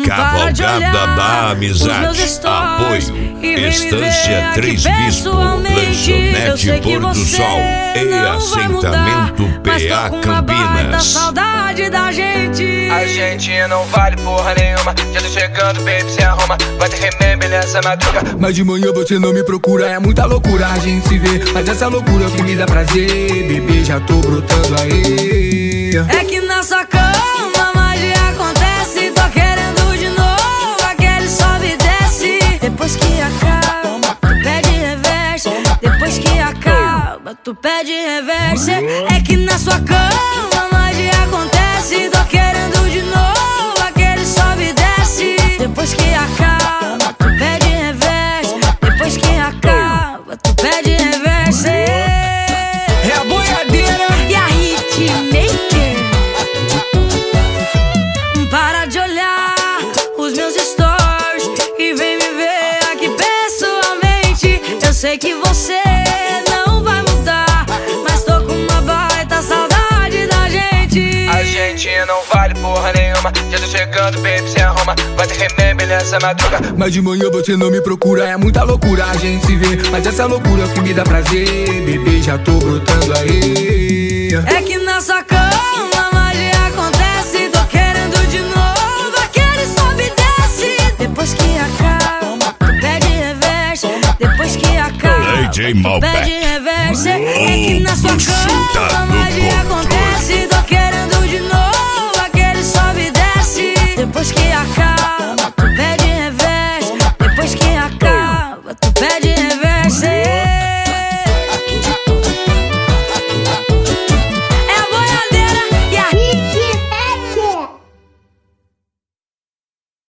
Cavalgada da Amizade. Apoio Estância Três Bispo, Lanchonete Pôr do Sol e Assentamento PA Campinas. Saudade da gente. A gente não vale porra nenhuma. Já tô chegando, baby, se arruma. Vai ter remember nessa madruga. Mas de manhã você não me procura. É muita loucura a gente se vê. Mas essa loucura é o que me dá prazer. Bebê, já tô brotando aí. É que na sua cama magia acontece. Tô querendo de novo aquele sobe e desce. Depois que acaba, tu pede reverse. Depois que acaba, tu pede reverse. É que na sua cama magia acontece. Tô querendo de novo aquele sobe e desce. Depois que acaba, tu pede reverse. Depois que acaba, tu pede reverse. É a boiadeira e a hitmaker. Para de olhar os meus stories e vem me ver aqui pessoalmente. Eu sei que você não vai mudar, mas tô com uma baita saudade da gente. A gente não vale porra nenhuma. Já tô chegando, baby, se arruma. Vai ter remember nessa madruga. Mas de manhã você não me procura. É muita loucura a gente se vê. Mas essa loucura é o que me dá prazer. Bebê, já tô brotando aí. É que na sua cama magia acontece. Tô querendo de novo aquele sobe e desce. Depois que acaba, tu pede reverse. Depois que acaba, DJ tu Malbec. pede reverse. É que na sua cama magia acontece. Tô querendo de novo aquele sobe e desce. Depois que acaba, tu pede reverse. Depois que acaba, tu pede